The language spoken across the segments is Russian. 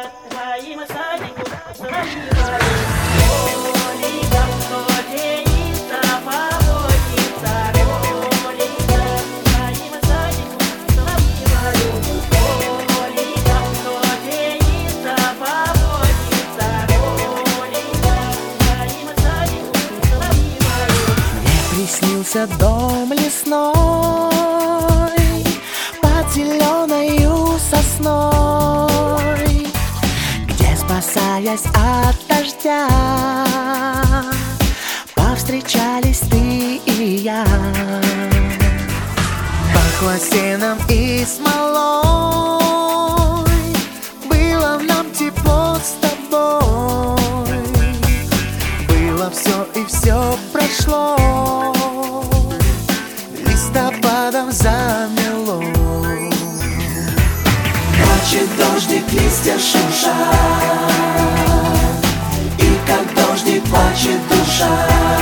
твоим садику завиваю. Лолика, лолеица, поводится, лолика, твоим садику завиваю. Лолика, лолеица, поводится, лолика, твоим садику завиваю. Мне приснился дом лесной под зеленою сосной, где, спасаясь от дождя, повстречались ты и я. Пахло сеном и смолой, было нам тепло с тобой. Было все и все прошло, листопадом замело. Плачет дождик, листья шуршат, и как дождик плачет душа.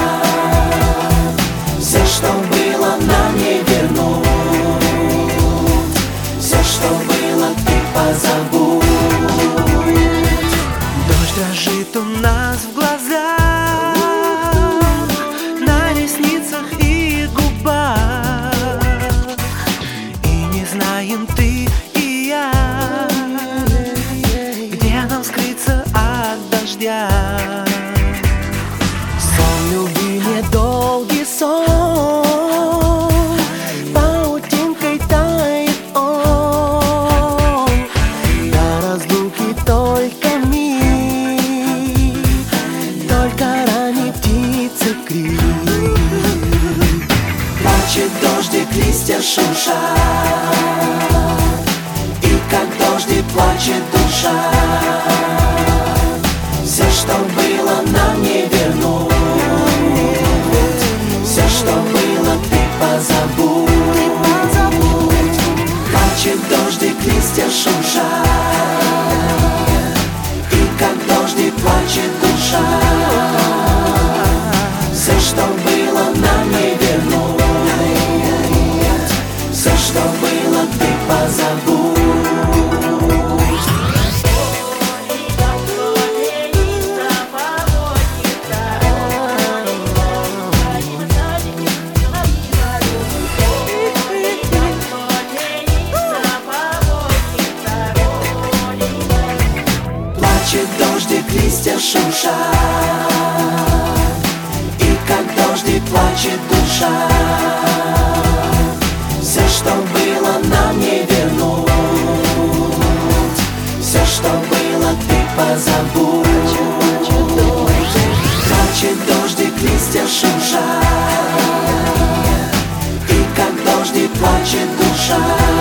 Все, что было, нам не вернуть, все, что было, ты позабудь. Дождь дрожит у нас в глазах, на ресницах и губах, и не знаем ты и я, где нам скрыться от дождя. Сон любви, недолгий сон, паутинкой тает он, до разлуки только миг, только ранней птицы крик. Плачет дождик, листья шуршат, и как дождик плачет душа. Все, что было, нам не вернуть, все, что было, ты позабудь. Плачет дождик, листья шуршат, и как дождик плачет душа. Все, что было, нам не вернуть, все, что было, ты позабудь. Плачет дождик, листья шуршат, и как дождик плачет душа. Все, что было, нам не вернуть, все, что было, ты позабудь. Плачет дождик, листья шуршат, и как дождик плачет душа.